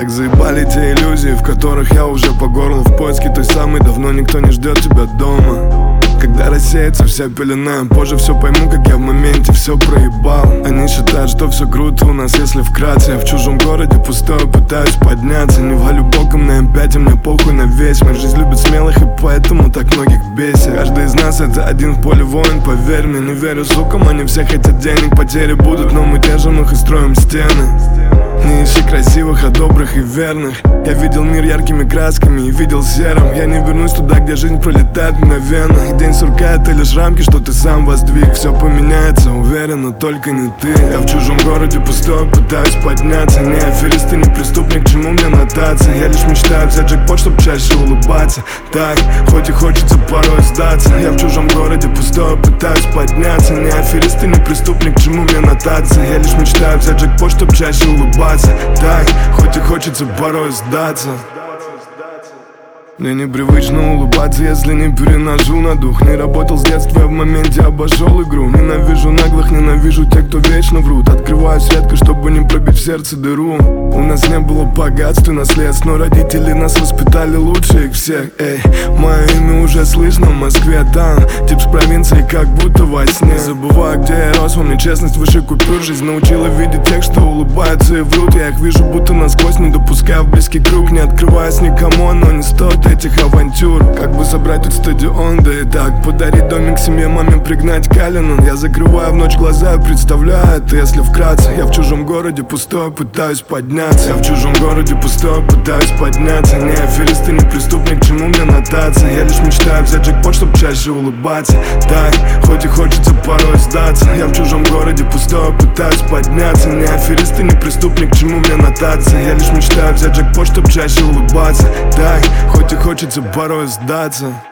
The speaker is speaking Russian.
Так заебали те иллюзии, в которых я уже по горло в поиске той самой. Давно никто не ждет тебя дома. Когда рассеется вся пелена, позже все пойму, как я в моменте все проебал. Они считают, что все круто у нас, если вкратце. Я в чужом городе пустой, пытаюсь подняться. Не валю боком на М5, и мне похуй на весь мир. Жизнь любит смелых, и поэтому так многих бесит. Каждый из нас это один в поле воин, поверь мне. Не верю сукам, они все хотят денег. Потери будут, но мы держим их и строим стены. Не ищи красивых, а добрых и верных. Я видел мир яркими красками и видел серым. Я не вернусь туда, где жизнь пролетает мгновенно. И день сурка — это лишь рамки, что ты сам воздвиг. Все поменяется, уверен, но только не ты. Я в чужом городе пустой, пытаюсь подняться. Не аферист и не преступник, к чему мне нотация. Я лишь мечтаю взять джекпот, чтоб чаще улыбаться. Так, хоть и хочется порой сдаться. Я в чужом городе пустой, пытаюсь подняться. Не аферист и не преступник, к чему мне нотация. Я лишь мечтаю взять джекпот, чтоб чаще улыбаться. Так, хоть и хочется порой сдаться. Мне непривычно улыбаться, если не переношу на дух. Не работал с детства, я в моменте обошел игру. Ненавижу наглых, ненавижу тех, кто вечно врут. Открываюсь редко, чтобы не пробить в сердце дыру. У нас не было богатств и наследств, но родители нас воспитали лучше их всех. Эй, мое имя уже слышно в Москве, там тип с провинции, как будто во сне. Забываю, где я рос, во мне честность выше купюр. Жизнь научила видеть тех, что улыбаются и врут. Я их вижу будто насквозь, не допуская в близкий круг. Не открываясь никому, но не стоит этих авантюр. Как бы собрать тут стадион, да и так подарить домик семье, маме пригнать Калинан. Я закрываю в ночь глаза и представляю это, если вкратце. Я в чужом городе пустой, пытаюсь подняться. Я в чужом городе пустой, пытаюсь подняться. Не аферист и не преступник, к чему мне нотация. Я лишь мечтаю взять джекпот, чтоб чаще улыбаться. Так, хоть и хочется порой сдаться. Я в чужом городе пустой, пытаюсь подняться. Не аферист и не преступник, к чему мне нотация. Я лишь мечтаю взять джекпот, чтоб чаще улыбаться. Так, хоть и хочется порой сдаться.